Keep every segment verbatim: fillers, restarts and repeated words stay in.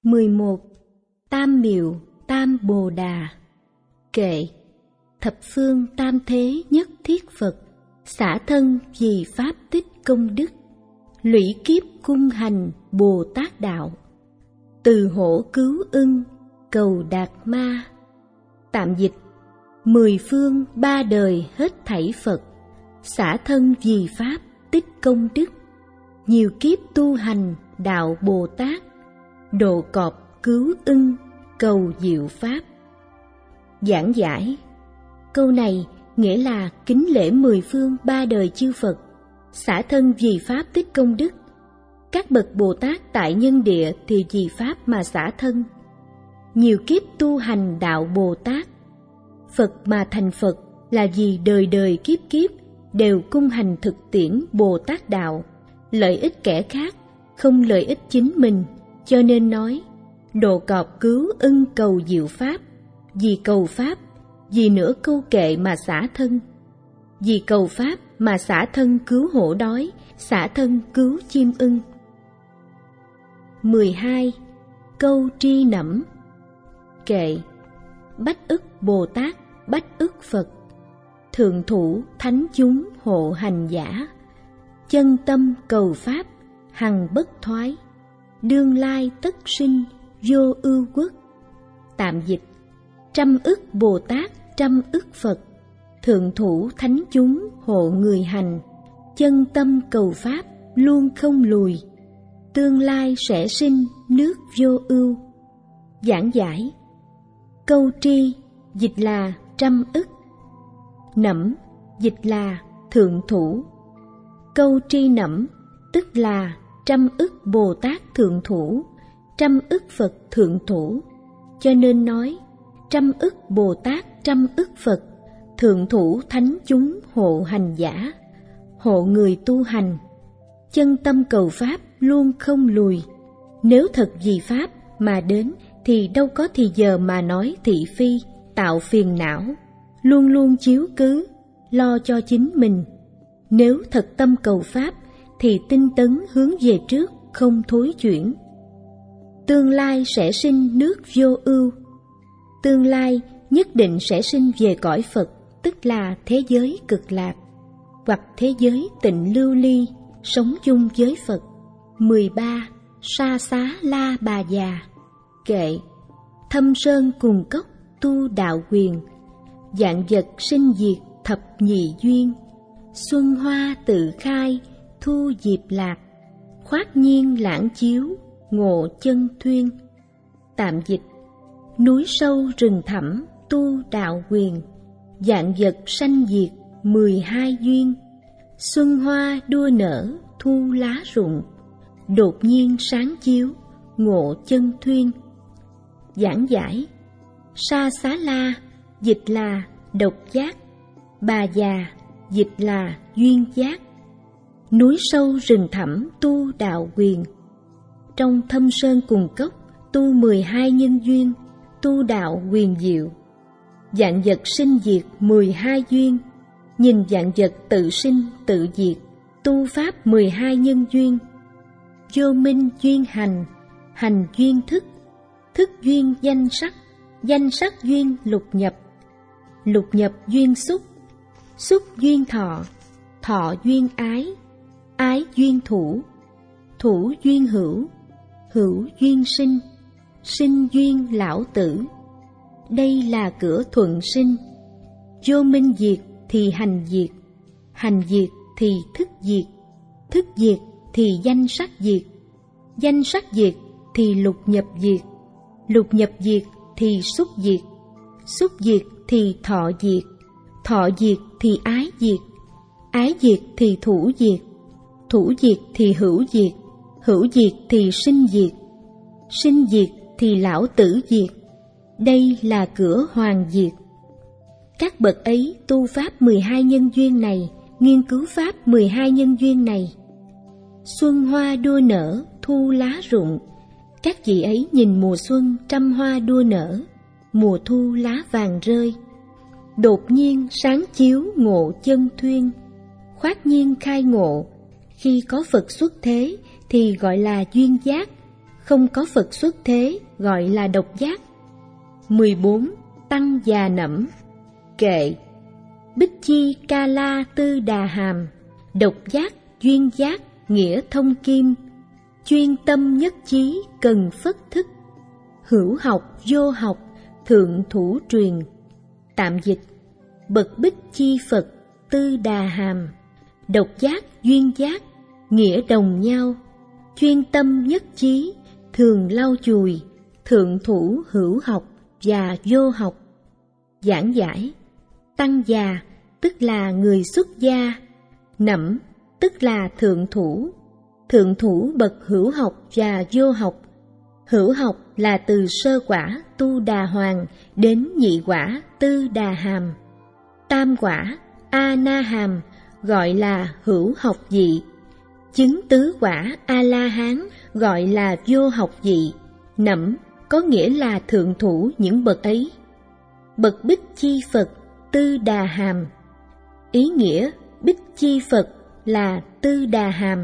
mười một. Tam Miệu Tam Bồ Đà. Kệ. Thập phương tam thế nhất thiết Phật, xả thân vì pháp tích công đức, lũy kiếp cung hành Bồ Tát đạo, từ hổ cứu ưng cầu đạt ma. Tạm dịch: mười phương ba đời hết thảy Phật, xả thân vì pháp tích công đức, nhiều kiếp tu hành đạo Bồ Tát, độ cọp cứu ưng cầu diệu pháp. Giảng giải: câu này nghĩa là kính lễ mười phương ba đời chư Phật, xả thân vì pháp tích công đức. Các bậc Bồ Tát tại nhân địa thì vì pháp mà xả thân. Nhiều kiếp tu hành đạo Bồ Tát. Phật mà thành Phật là vì đời đời kiếp kiếp đều cung hành thực tiễn Bồ Tát đạo, lợi ích kẻ khác, không lợi ích chính mình, cho nên nói độ cọp cứu ưng cầu diệu pháp. Vì cầu pháp, vì nửa câu kệ mà xả thân. Vì cầu pháp mà xả thân cứu hổ đói, xả thân cứu chim ưng. mười hai. Câu tri nẫm. Kệ. Bách ức Bồ Tát, bách ức Phật, thượng thủ thánh chúng hộ hành giả, chân tâm cầu pháp hằng bất thoái, đương lai tất sinh vô ưu quốc. Tạm dịch: trăm ức Bồ Tát, trăm ức Phật, thượng thủ thánh chúng hộ người hành, chân tâm cầu pháp luôn không lùi, tương lai sẽ sinh nước vô ưu. Giảng giải: câu tri dịch là trăm ức, nẫm dịch là thượng thủ. Câu tri nẫm tức là trăm ức Bồ Tát thượng thủ, trăm ức Phật thượng thủ, cho nên nói trăm ức Bồ Tát, trăm ức Phật, thượng thủ thánh chúng hộ hành giả, hộ người tu hành, chân tâm cầu pháp luôn không lùi. Nếu thật vì pháp mà đến thì đâu có thì giờ mà nói thị phi, tạo phiền não, luôn luôn chiếu cứ, lo cho chính mình. Nếu thật tâm cầu pháp thì tinh tấn hướng về trước, không thối chuyển. Tương lai sẽ sinh nước vô ưu. Tương lai nhất định sẽ sinh về cõi Phật, tức là thế giới cực lạc, hoặc thế giới tịnh lưu ly, sống chung với Phật. mười ba. Sa xá la bà già. Kệ. Thâm sơn cùng cốc tu đạo quyền, vạn vật sinh diệt thập nhị duyên, xuân hoa tự khai thu diệp lạc, khoát nhiên lãng chiếu ngộ chân thuyên. Tạm dịch: núi sâu rừng thẳm tu đạo quyền, vạn vật sanh diệt mười hai duyên, xuân hoa đua nở thu lá rụng, đột nhiên sáng chiếu ngộ chân thuyên. Giảng giải: sa xá la dịch là độc giác, bà già dịch là duyên giác. Núi sâu rừng thẳm tu đạo quyền, trong thâm sơn cùng cốc tu mười hai nhân duyên, tu đạo quyền diệu. Vạn vật sinh diệt mười hai duyên, nhìn vạn vật tự sinh tự diệt, tu pháp mười hai nhân duyên. Vô minh duyên hành, hành duyên thức, thức duyên danh sắc, danh sắc duyên lục nhập, lục nhập duyên xúc, xúc duyên thọ, thọ duyên ái, ái duyên thủ, thủ duyên hữu, hữu duyên sinh, sinh duyên lão tử. Đây là cửa thuận sinh. Vô minh diệt thì hành diệt, hành diệt thì thức diệt, thức diệt thì danh sắc diệt, danh sắc diệt thì lục nhập diệt, lục nhập diệt thì xúc diệt, xúc diệt thì thọ diệt, thọ diệt thì ái diệt, ái diệt thì thủ diệt, thủ diệt thì hữu diệt, hữu diệt thì sinh diệt, sinh diệt thì lão tử diệt. Đây là cửa hoàng diệt. Các bậc ấy tu pháp mười hai nhân duyên này, nghiên cứu pháp mười hai nhân duyên này. Xuân hoa đua nở, thu lá rụng. Các vị ấy nhìn mùa xuân trăm hoa đua nở, mùa thu lá vàng rơi. Đột nhiên sáng chiếu ngộ chân thuyên, khoát nhiên khai ngộ. Khi có Phật xuất thế thì gọi là duyên giác, không có Phật xuất thế gọi là độc giác. mười bốn. Tăng già nẫm. Kệ. Bích chi ca la tư đà hàm, độc giác duyên giác nghĩa thông kim, chuyên tâm nhất chí cần phất thức, hữu học vô học thượng thủ truyền. Tạm dịch: bậc bích chi Phật tư đà hàm, độc giác duyên giác nghĩa đồng nhau, chuyên tâm nhất chí thường lau chùi, thượng thủ hữu học và vô học. Giảng giải: tăng già tức là người xuất gia, nẫm tức là thượng thủ, thượng thủ bậc hữu học và vô học. Hữu học là từ sơ quả tu đà hoàng đến nhị quả tư đà hàm. Tam quả a na hàm gọi là hữu học vị, chứng tứ quả a la hán gọi là vô học vị. Nẫm có nghĩa là thượng thủ những bậc ấy. Bậc bích chi Phật tư đà hàm. Ý nghĩa bích chi Phật là tư đà hàm.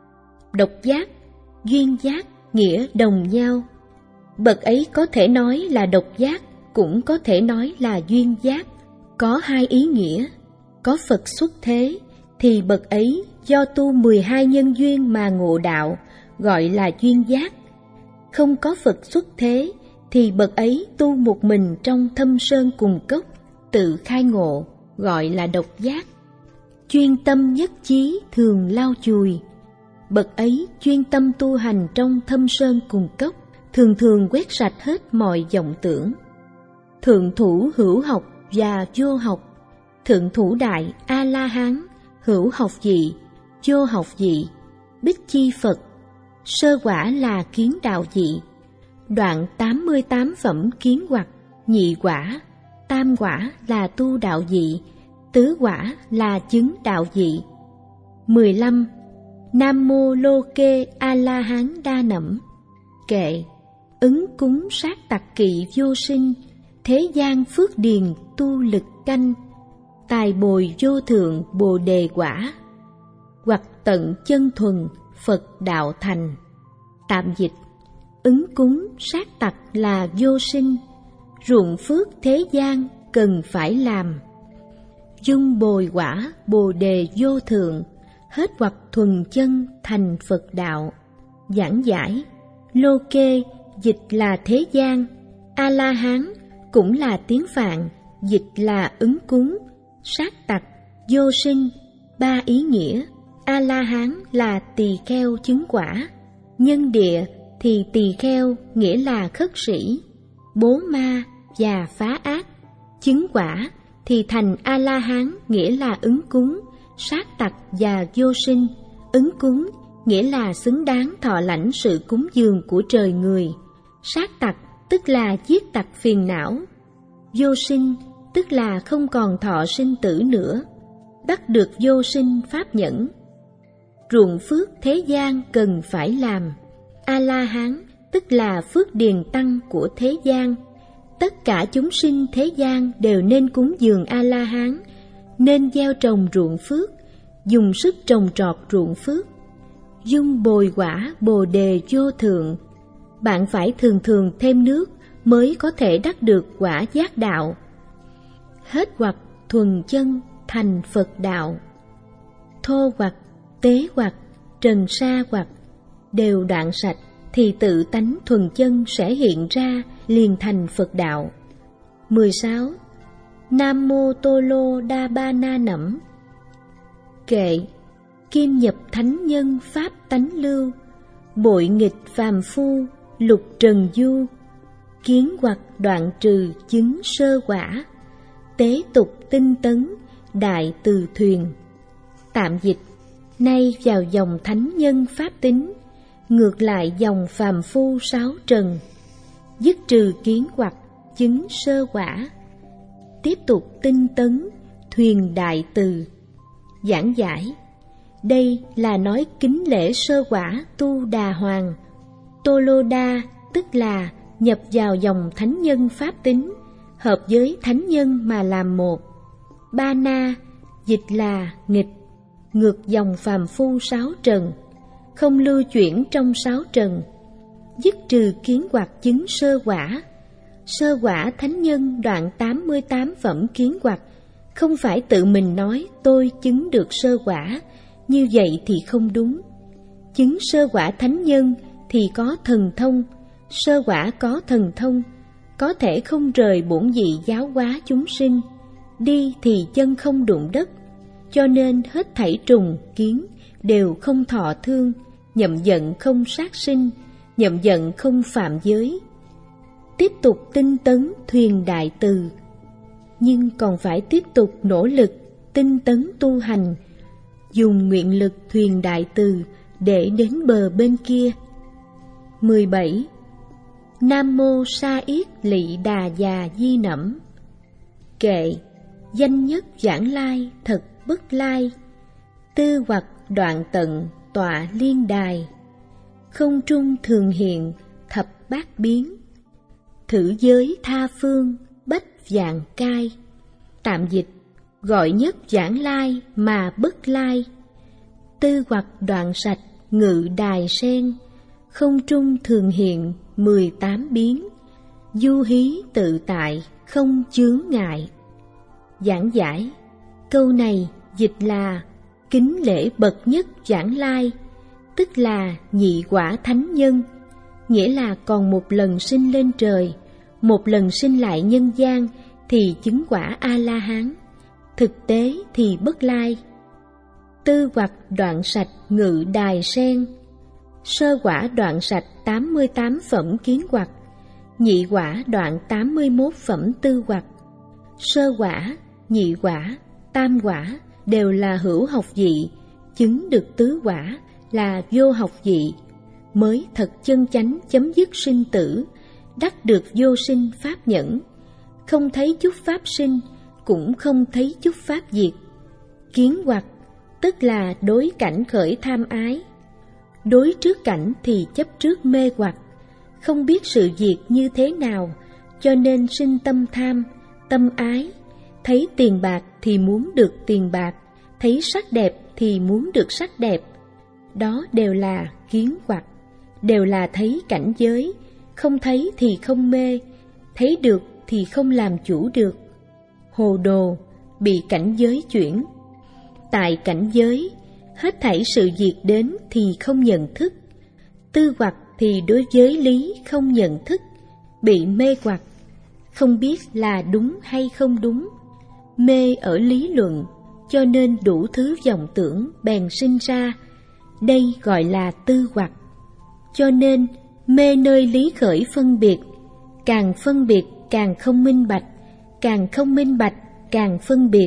Độc giác, duyên giác nghĩa đồng nhau. Bậc ấy có thể nói là độc giác, cũng có thể nói là duyên giác, có hai ý nghĩa. Có Phật xuất thế thì bậc ấy do tu mười hai nhân duyên mà ngộ đạo, gọi là duyên giác. Không có Phật xuất thế thì bậc ấy tu một mình trong thâm sơn cùng cốc, tự khai ngộ, gọi là độc giác. Chuyên tâm nhất chí thường lau chùi. Bậc ấy chuyên tâm tu hành trong thâm sơn cùng cốc, thường thường quét sạch hết mọi vọng tưởng. Thượng thủ hữu học và vô học. Thượng thủ đại A-la-hán, hữu học vị, vô học vị, bích chi Phật. Sơ quả là kiến đạo vị, đoạn tám mươi tám phẩm kiến hoặc. Nhị quả, tam quả là tu đạo vị, tứ quả là chứng đạo vị. mười lăm. Nam mô lô kê a la hán đa nẫm. Kệ. Ứng cúng sát tặc kỵ vô sinh, thế gian phước điền tu lực canh, tài bồi vô thượng bồ đề quả, hoặc tận chân thuần Phật đạo thành. Tạm dịch: ứng cúng sát tặc là vô sinh, ruộng phước thế gian cần phải làm, dung bồi quả bồ đề vô thượng, hết hoặc thuần chân thành Phật đạo. Giảng giải: lô kê dịch là thế gian, a la hán cũng là tiếng Phạn, dịch là ứng cúng, sát tặc, vô sinh, ba ý nghĩa. A la hán là tỳ kheo chứng quả, nhân địa thì tỳ kheo nghĩa là khất sĩ, bố ma và phá ác. Chứng quả thì thành a la hán nghĩa là ứng cúng, sát tặc và vô sinh. Ứng cúng nghĩa là xứng đáng thọ lãnh sự cúng dường của trời người. Sát tặc tức là giết tặc phiền não. Vô sinh tức là không còn thọ sinh tử nữa, bắt được vô sinh pháp nhẫn. Ruộng phước thế gian cần phải làm. A-la-hán tức là phước điền tăng của thế gian. Tất cả chúng sinh thế gian đều nên cúng dường A-la-hán, nên gieo trồng ruộng phước, dùng sức trồng trọt ruộng phước. Dung bồi quả bồ đề vô thượng. Bạn phải thường thường thêm nước mới có thể đắc được quả giác đạo. Hết hoặc thuần chân thành Phật đạo. Thô hoặc, tế hoặc, trần sa hoặc đều đoạn sạch thì tự tánh thuần chân sẽ hiện ra, liền thành Phật đạo. mười sáu. Nam mô Tô Lô Đa Ba Na Nẫm. Kệ. Kim nhập thánh nhân pháp tánh lưu, bội nghịch phàm phu lục trần du, kiến hoặc đoạn trừ chứng sơ quả, tế tục tinh tấn đại từ thuyền. Tạm dịch: nay vào dòng thánh nhân pháp tính, ngược lại dòng phàm phu sáu trần, dứt trừ kiến hoặc chứng sơ quả, tiếp tục tinh tấn thuyền đại từ. Giảng giải: đây là nói kính lễ sơ quả tu đà hoàng. Tô lô đa tức là nhập vào dòng thánh nhân pháp tính, hợp với thánh nhân mà làm một. Ba na dịch là nghịch, ngược dòng phàm phu sáu trần, không lưu chuyển trong sáu trần. dứt trừ kiến hoặc chứng sơ quả. Sơ quả thánh nhân đoạn tám mươi tám phẩm kiến hoặc, không phải tự mình nói tôi chứng được sơ quả, như vậy thì không đúng. Chứng sơ quả thánh nhân thì có thần thông, sơ quả có thần thông, có thể không rời bổn vị giáo hóa chúng sinh, đi thì chân không đụng đất, cho nên hết thảy trùng, kiến đều không thọ thương, nhậm giận không sát sinh, nhậm giận không phạm giới. Tiếp tục tinh tấn thuyền đại từ, nhưng còn phải tiếp tục nỗ lực tinh tấn tu hành, dùng nguyện lực thuyền đại từ để đến bờ bên kia. mười bảy. Nam mô sa yết lị đà già di nẫm. Kệ, danh nhất giảng lai thật bất lai, tư hoặc đoạn tận tọa liên đài, không trung thường hiện thập bát biến, thử giới tha phương bách vạn cai. Tạm dịch: gọi nhất giảng lai mà bất lai, tư hoặc đoạn sạch ngự đài sen, không trung thường hiện mười tám biến, du hí tự tại không chướng ngại. Giảng giải: câu này dịch là kính lễ bậc nhất giảng lai, tức là nhị quả thánh nhân, nghĩa là còn một lần sinh lên trời, một lần sinh lại nhân gian thì chứng quả A-la-hán, thực tế thì bất lai. Tư hoặc đoạn sạch ngự đài sen, sơ quả đoạn sạch tám mươi tám phẩm kiến hoặc, nhị quả đoạn tám mươi mốt phẩm tư hoặc. Sơ quả, nhị quả, tam quả đều là hữu học vị, chứng được tứ quả là vô học vị, mới thật chân chánh chấm dứt sinh tử, đắc được vô sinh pháp nhẫn, không thấy chút pháp sinh, cũng không thấy chút pháp diệt. Kiến hoặc tức là đối cảnh khởi tham ái, đối trước cảnh thì chấp trước mê hoặc, không biết sự diệt như thế nào, cho nên sinh tâm tham, tâm ái, thấy tiền bạc thì muốn được tiền bạc, thấy sắc đẹp thì muốn được sắc đẹp. Đó đều là kiến hoặc, đều là thấy cảnh giới, không thấy thì không mê, thấy được thì không làm chủ được. Hồ đồ, bị cảnh giới chuyển. Tại cảnh giới, hết thảy sự diệt đến thì không nhận thức. Tư hoặc thì đối với lý không nhận thức, bị mê hoặc, không biết là đúng hay không đúng. Mê ở lý luận, cho nên đủ thứ vọng tưởng bèn sinh ra, đây gọi là tư hoặc. Cho nên mê nơi lý khởi phân biệt, càng phân biệt càng không minh bạch, càng không minh bạch càng phân biệt.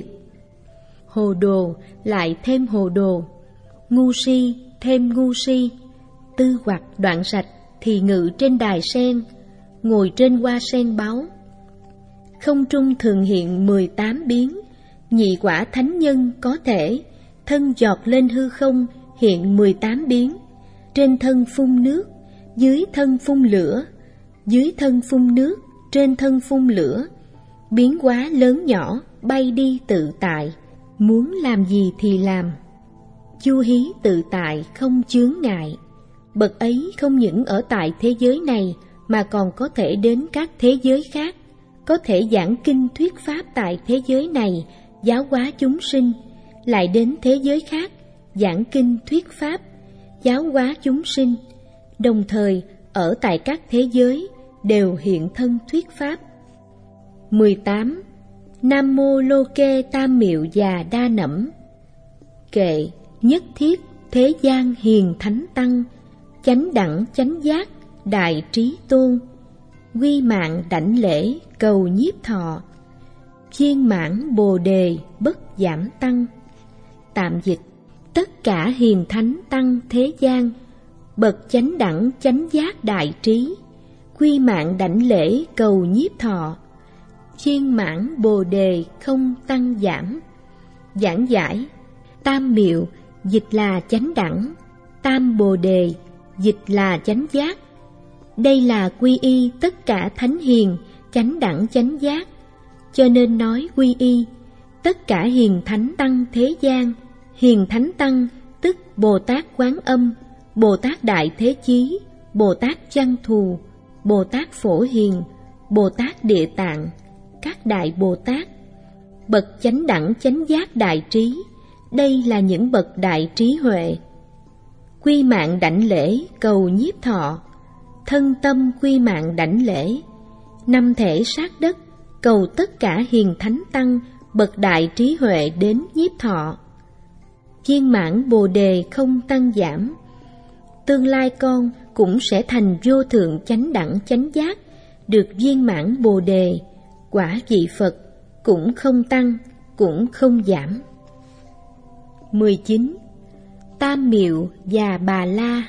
Hồ đồ lại thêm hồ đồ, ngu si thêm ngu si. Tư hoặc đoạn sạch thì ngự trên đài sen, ngồi trên hoa sen báu. Không trung thường hiện mười tám biến, nhị quả thánh nhân có thể thân giọt lên hư không hiện mười tám biến, trên thân phun nước, dưới thân phun lửa, dưới thân phun nước, trên thân phun lửa, biến hóa lớn nhỏ, bay đi tự tại, muốn làm gì thì làm. Chu hí tự tại không chướng ngại, bậc ấy không những ở tại thế giới này mà còn có thể đến các thế giới khác, có thể giảng kinh thuyết pháp tại thế giới này, giáo hóa chúng sinh, lại đến thế giới khác, giảng kinh thuyết pháp, giáo hóa chúng sinh, đồng thời ở tại các thế giới đều hiện thân thuyết pháp. mười tám. Nam mô lô kê tam miệu già đa nẫm. Kệ, nhất thiết thế gian hiền thánh tăng, chánh đẳng chánh giác đại trí tôn, quy mạng đảnh lễ cầu nhiếp thọ, viên mãn bồ đề bất giảm tăng. Tạm dịch: tất cả hiền thánh tăng thế gian, bậc chánh đẳng chánh giác đại trí, quy mạng đảnh lễ cầu nhiếp thọ, viên mãn bồ đề không tăng giảm. Giảng giải: tam miệu dịch là chánh đẳng, tam bồ đề dịch là chánh giác. Đây là quy y tất cả thánh hiền chánh đẳng chánh giác, cho nên nói quy y tất cả hiền thánh tăng thế gian. Hiền thánh tăng tức Bồ Tát Quán Âm, Bồ Tát Đại Thế Chí, Bồ Tát Văn Thù, Bồ Tát Phổ Hiền, Bồ Tát Địa Tạng, các Đại Bồ Tát, bậc chánh đẳng chánh giác đại trí. Đây là những bậc đại trí huệ. Quy mạng đảnh lễ cầu nhiếp thọ, thân tâm quy mạng đảnh lễ. Năm thể sát đất cầu tất cả hiền thánh tăng, bậc đại trí huệ đến nhiếp thọ. Viên mãn bồ đề không tăng giảm, tương lai con cũng sẽ thành vô thượng chánh đẳng chánh giác, được viên mãn bồ đề, quả vị Phật, cũng không tăng, cũng không giảm. mười chín. Tam Miệu và Bà La.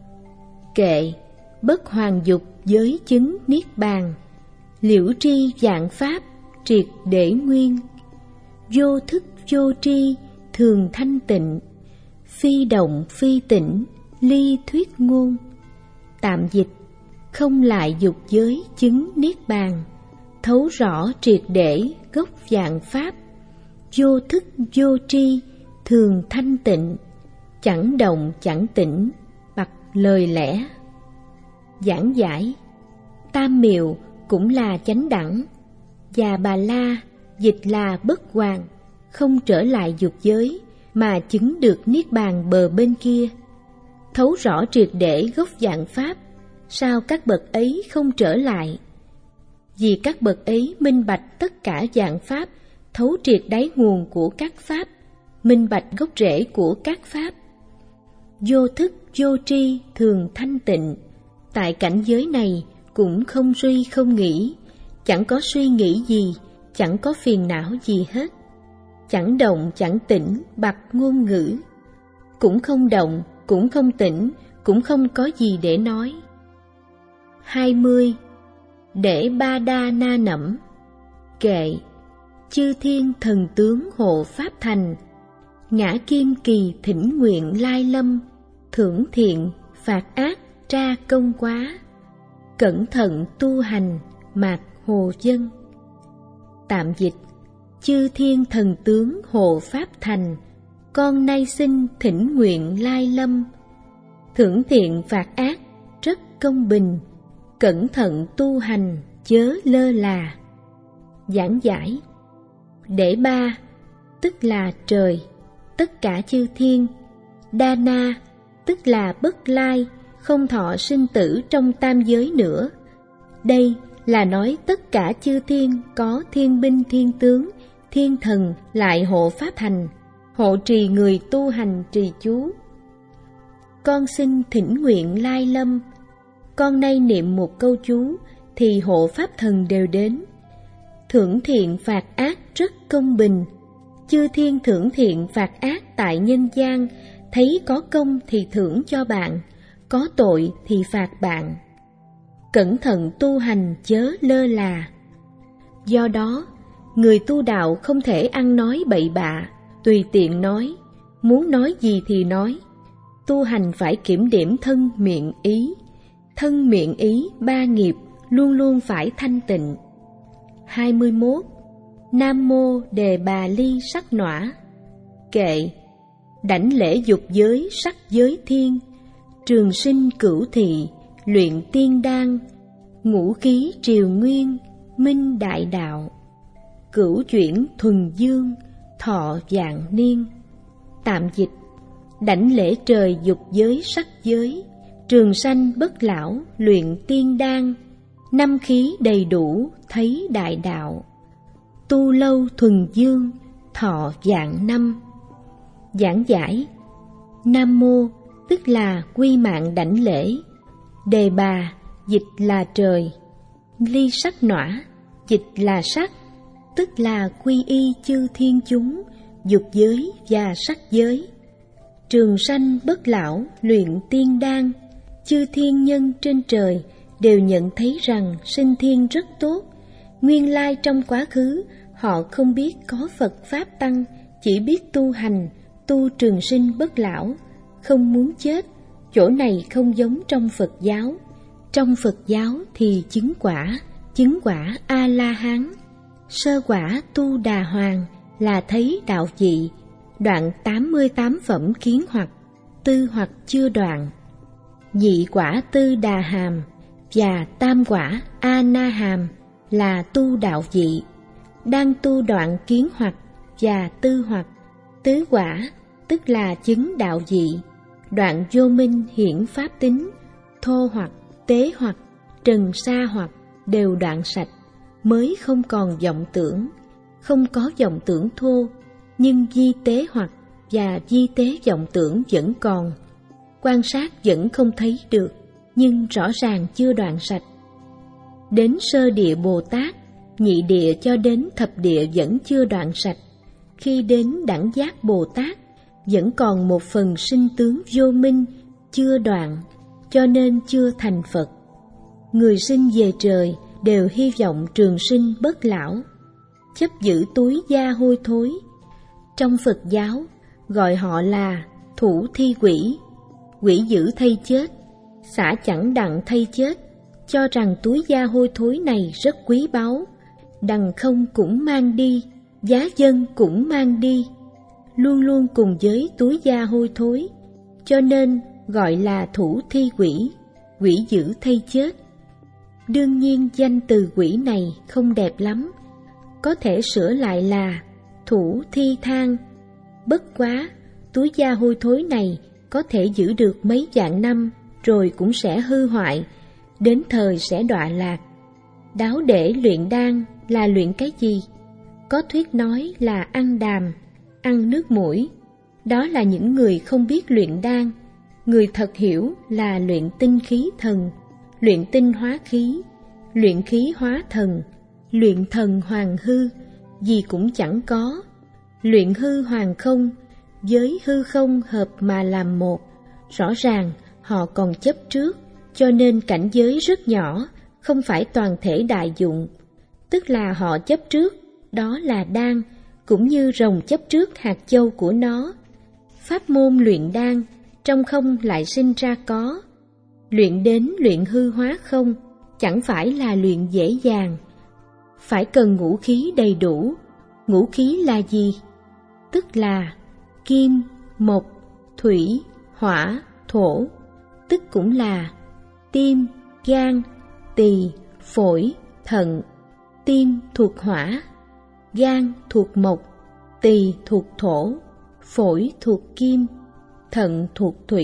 Kệ bất hoàn dục giới chứng niết bàn, liễu tri vạn pháp triệt để nguyên. Vô thức vô tri thường thanh tịnh, phi động phi tịnh ly thuyết ngôn. Tạm dịch: không lại dục giới chứng niết bàn, thấu rõ triệt để gốc vạn pháp. Vô thức vô tri thường thanh tịnh, chẳng động chẳng tĩnh bặt lời lẽ. Giảng giải: Tam Miệu cũng là chánh đẳng, và Bà La dịch là bất hoàn, không trở lại dục giới mà chứng được niết bàn bờ bên kia. Thấu rõ triệt để gốc vạn pháp, sao các bậc ấy không trở lại? Vì các bậc ấy minh bạch tất cả vạn pháp, thấu triệt đáy nguồn của các pháp, minh bạch gốc rễ của các pháp. Vô thức vô tri thường thanh tịnh, tại cảnh giới này cũng không suy không nghĩ, chẳng có suy nghĩ gì, chẳng có phiền não gì hết. Chẳng động chẳng tĩnh bặt ngôn ngữ, cũng không động, cũng không tĩnh, cũng không có gì để nói. hai mươi. Để Ba Đa Na Nẫm. Kệ chư thiên thần tướng hộ pháp thành, ngã kim kỳ thỉnh nguyện lai lâm. Thưởng thiện phạt ác tra công quá, cẩn thận tu hành mạc hồ dân. Tạm dịch: chư thiên thần tướng hộ pháp thành, con nay sinh thỉnh nguyện lai lâm. Thưởng thiện phạt ác rất công bình, cẩn thận tu hành chớ lơ là. Giảng giải: Để Ba tức là trời, tất cả chư thiên. Đa Na tức là bất lai, không thọ sinh tử trong tam giới nữa. Đây là nói tất cả chư thiên có thiên binh thiên tướng, thiên thần lại hộ pháp thành, hộ trì người tu hành trì chú. Con xin thỉnh nguyện lai lâm, con nay niệm một câu chú thì hộ pháp thần đều đến. Thưởng thiện phạt ác rất công bình, chư thiên thưởng thiện phạt ác tại nhân gian, thấy có công thì thưởng cho bạn, có tội thì phạt bạn. Cẩn thận tu hành chớ lơ là. Do đó, người tu đạo không thể ăn nói bậy bạ, tùy tiện nói, muốn nói gì thì nói. Tu hành phải kiểm điểm thân miệng ý, thân miệng ý ba nghiệp luôn luôn phải thanh tịnh. hai mươi mốt. Nam Mô Đề Bà Ly Sắc Nỏa. Kệ đảnh lễ dục giới sắc giới thiên, trường sinh cửu thị luyện tiên đan, ngũ khí triều nguyên minh đại đạo, cửu chuyển thuần dương thọ vạn niên. Tạm dịch: đảnh lễ trời dục giới sắc giới, trường sanh bất lão luyện tiên đan, năm khí đầy đủ thấy đại đạo, tu lâu thuần dương thọ vạn năm. Giảng giải: Nam Mô tức là quy mạng đảnh lễ, Đề Bà dịch là trời, Ly Sắc Nỏa dịch là sắc, tức là quy y chư thiên chúng, dục giới và sắc giới. Trường sanh bất lão luyện tiên đan, chư thiên nhân trên trời đều nhận thấy rằng sinh thiên rất tốt. Nguyên lai trong quá khứ họ không biết có Phật Pháp Tăng, chỉ biết tu hành, tu trường sinh bất lão, không muốn chết. Chỗ này không giống trong Phật giáo. Trong Phật giáo thì chứng quả, chứng quả A-la-hán. Sơ quả tu đà hoàng là thấy đạo vị, đoạn tám mươi tám phẩm kiến hoặc, tư hoặc chưa đoạn. nhị quả Tư Đà Hàm và tam quả A Na Hàm là tu đạo vị, đang tu đoạn kiến hoặc và tư hoặc. Tứ quả tức là chứng đạo vị, đoạn vô minh hiển pháp tính, thô hoặc, tế hoặc, trần sa hoặc đều đoạn sạch, mới không còn vọng tưởng. Không có vọng tưởng thô, nhưng vi tế hoặc và vi tế vọng tưởng vẫn còn. Quan sát vẫn không thấy được, nhưng rõ ràng chưa đoạn sạch. Đến sơ địa Bồ Tát, nhị địa cho đến thập địa vẫn chưa đoạn sạch. Khi đến đẳng giác Bồ Tát, vẫn còn một phần sinh tướng vô minh chưa đoạn, cho nên chưa thành Phật. Người sinh về trời đều hy vọng trường sinh bất lão, chấp giữ túi da hôi thối. Trong Phật giáo gọi họ là thủ thi quỷ, quỷ giữ thay chết, xả chẳng đặng thay chết, cho rằng túi da hôi thối này rất quý báu, đằng không cũng mang đi, giá dân cũng mang đi, luôn luôn cùng với túi da hôi thối, cho nên gọi là thủ thi quỷ, quỷ giữ thay chết. Đương nhiên danh từ quỷ này không đẹp lắm, có thể sửa lại là thủ thi thang. Bất quá, túi da hôi thối này có thể giữ được mấy vạn năm rồi cũng sẽ hư hoại, đến thời sẽ đọa lạc. Đáo để luyện đan là luyện cái gì? Có thuyết nói là ăn đàm, ăn nước mũi. Đó là những người không biết luyện đan. Người thật hiểu là luyện tinh khí thần, luyện tinh hóa khí, luyện khí hóa thần, luyện thần hoàng hư, gì cũng chẳng có. Luyện hư hoàng không, với hư không hợp mà làm một. Rõ ràng họ còn chấp trước, cho nên cảnh giới rất nhỏ, không phải toàn thể đại dụng. Tức là họ chấp trước, đó là đan, cũng như rồng chấp trước hạt châu của nó. Pháp môn luyện đan, trong không lại sinh ra có. Luyện đến luyện hư hóa không, chẳng phải là luyện dễ dàng. Phải cần ngũ khí đầy đủ. Ngũ khí là gì? Tức là kim, mộc, thủy, hỏa, thổ. Tức cũng là tim, gan, tỳ, phổi, thận. Tim thuộc hỏa, gan thuộc mộc, tỳ thuộc thổ, phổi thuộc kim, thận thuộc thủy.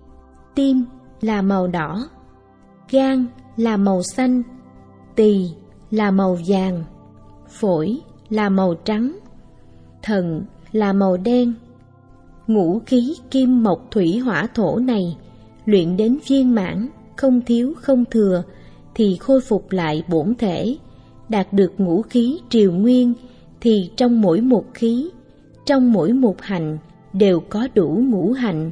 Tim là màu đỏ, gan là màu xanh, tỳ là màu vàng, phổi là màu trắng, thận là màu đen. Ngũ khí kim mộc thủy hỏa thổ này luyện đến viên mãn, không thiếu không thừa, thì khôi phục lại bổn thể, đạt được ngũ khí triều nguyên, thì trong mỗi một khí, trong mỗi một hạnh đều có đủ ngũ hạnh,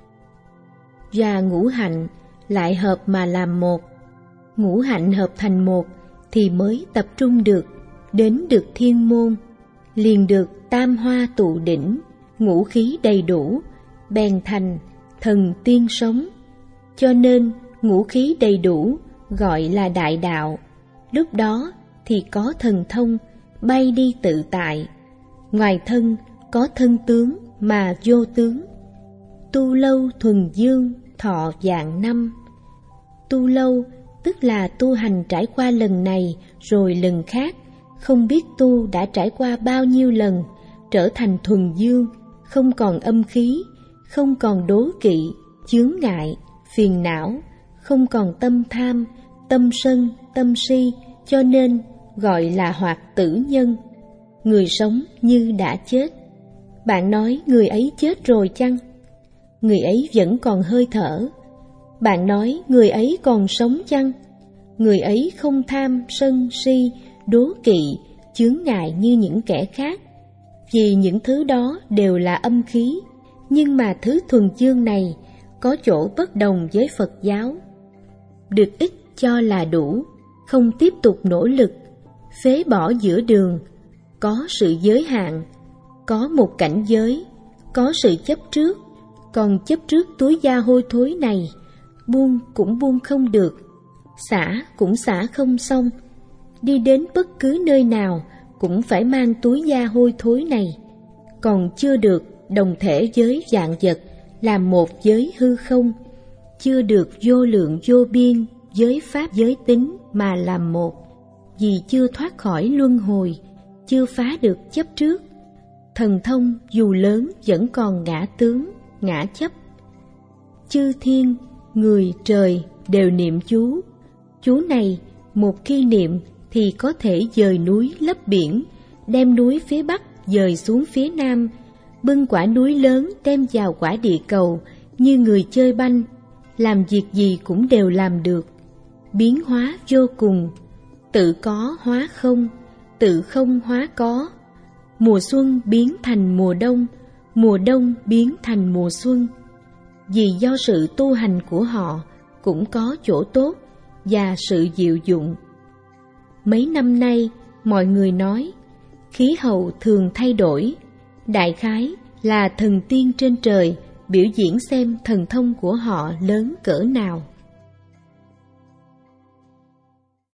và ngũ hạnh lại hợp mà làm một. Ngũ hạnh hợp thành một thì mới tập trung được, đến được thiên môn, liền được tam hoa tụ đỉnh, ngũ khí đầy đủ, bèn thành thần tiên sống. Cho nên ngũ khí đầy đủ gọi là đại đạo. Lúc đó thì có thần thông, bay đi tự tại. Ngoài thân có thân tướng mà vô tướng. Tu lâu thuần dương, thọ vạn năm. Tu lâu tức là tu hành trải qua lần này rồi lần khác, không biết tu đã trải qua bao nhiêu lần, trở thành thuần dương, không còn âm khí, không còn đố kỵ, chướng ngại, phiền não, không còn tâm tham, tâm sân, tâm si, cho nên gọi là hoạt tử nhân. Người sống như đã chết. Bạn nói người ấy chết rồi chăng? Người ấy vẫn còn hơi thở. Bạn nói người ấy còn sống chăng? Người ấy không tham, sân, si, đố kỵ, chướng ngại như những kẻ khác. Vì những thứ đó đều là âm khí, nhưng mà thứ thuần dương này có chỗ bất đồng với Phật giáo. Được ít cho là đủ, không tiếp tục nỗ lực, phế bỏ giữa đường, có sự giới hạn, có một cảnh giới, có sự chấp trước, còn chấp trước túi da hôi thối này, buông cũng buông không được, xả cũng xả không xong, đi đến bất cứ nơi nào cũng phải mang túi da hôi thối này, còn chưa được đồng thể với vạn vật, làm một với hư không, chưa được vô lượng vô biên giới pháp giới tính mà làm một, vì chưa thoát khỏi luân hồi, chưa phá được chấp trước. Thần thông dù lớn vẫn còn ngã tướng, ngã chấp. Chư thiên, người, trời đều niệm chú. Chú này một khi niệm thì có thể dời núi lấp biển, đem núi phía bắc dời xuống phía nam, bưng quả núi lớn đem vào quả địa cầu như người chơi banh, làm việc gì cũng đều làm được. Biến hóa vô cùng, tự có hóa không, tự không hóa có. Mùa xuân biến thành mùa đông, mùa đông biến thành mùa xuân. Vì do sự tu hành của họ cũng có chỗ tốt và sự diệu dụng. Mấy năm nay, mọi người nói, khí hậu thường thay đổi, đại khái là thần tiên trên trời biểu diễn xem thần thông của họ lớn cỡ nào.